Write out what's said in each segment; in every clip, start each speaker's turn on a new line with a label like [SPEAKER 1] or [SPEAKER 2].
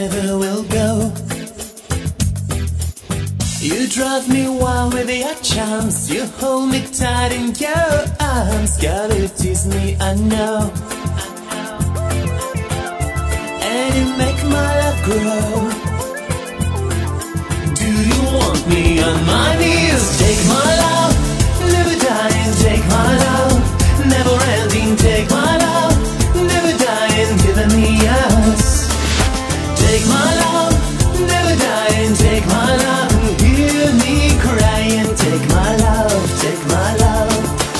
[SPEAKER 1] never will go. You drive me wild with your charms. You hold me tight in your arms. Girl, you tease me, I know. And you make my love grow. Do you want me on my knees? Take my love, never dying. Take my love, never ending. Take my love, never dying. Giving me yours. Take my love, never dying. Take my love, hear me crying. Take my love, take my love.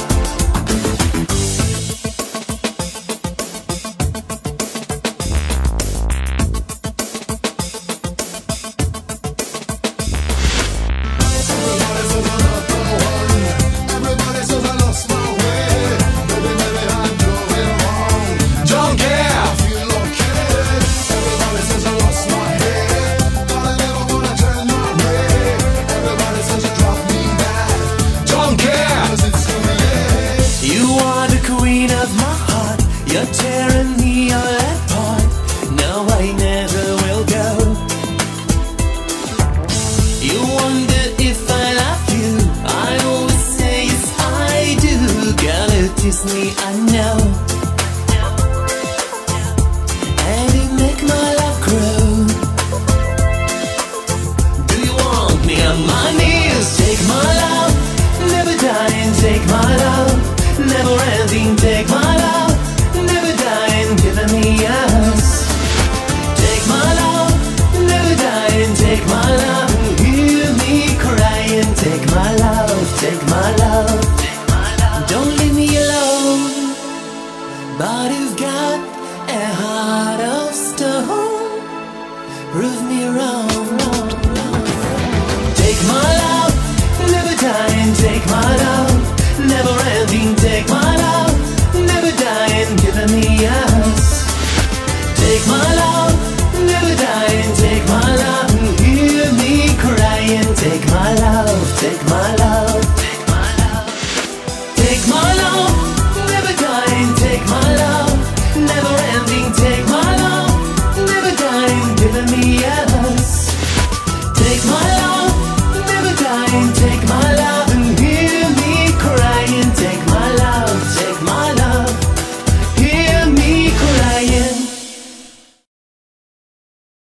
[SPEAKER 1] You're tearing me all apart. No, I never will go. You wonder if I love you. I always say yes, I do. Girl, you tease me, I know. And you make my love grow. Do you want me on my knees? Take my love, never dying. Take my love, never ending. Take my love, never dying, giving me yours. Take my love, never dying. Take my love, hear me crying. Take my love, take my love. Don't leave me alone. But you've got a heart of stone. Prove me wrong. Take my love, never dying. Take my love.